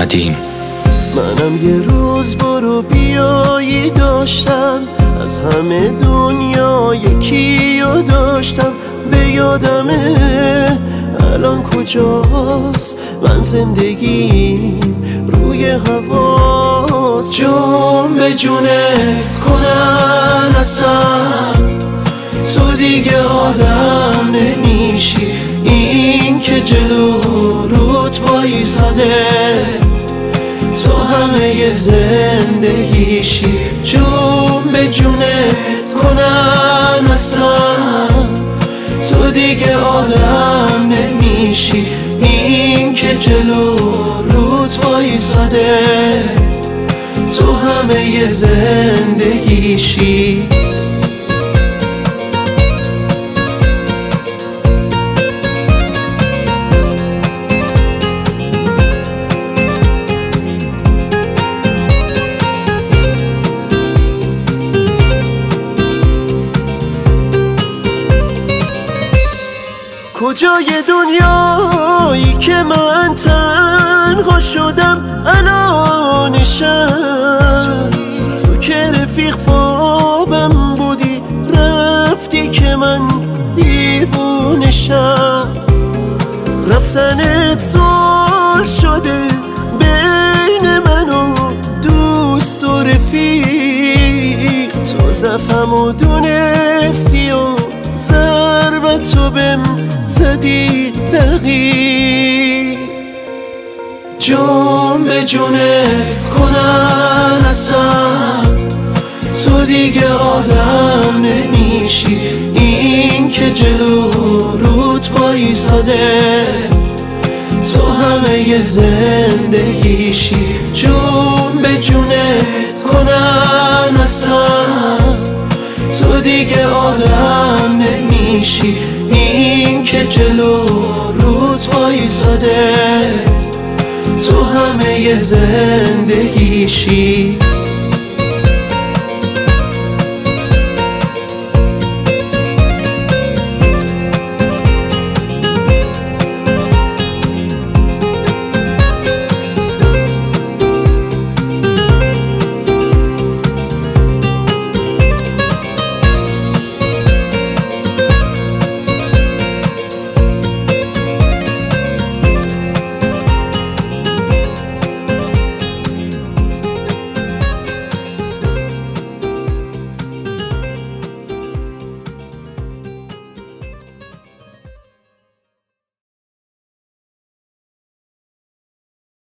قدیم. منم یه روز برو بیایی داشتم، از همه دنیا یکیو داشتم. به یادمه الان کجاست، من زندگیم روی هواست. جون به جونت کنن اصلا تو دیگه آدم نمیشی، این که جلو روت وایساده تو همه زندگیشی. جون به جونت کنن اصلا تو دیگه آدم نمیشی، این که جلو روت وایساده تو همه زندگیشی. کجای دنیایی که من تنها شدم الان شب، تو که رفیق خوابم بودی رفتی که من دیوونه شم. رفتنت صلح شده بین من و دوست و رفیق، تو زفمو دونستی و ضربتو بهم زدی دقیق. جون به جونت کنن اصلا تو دیگه آدم نمیشی، این که جلو روت وایساده تو همه زندگیشی. جون به جونت کنن اصلا تو دیگه آدم نمیشی، این که جلو روت وایساده تو همه زندگیشی.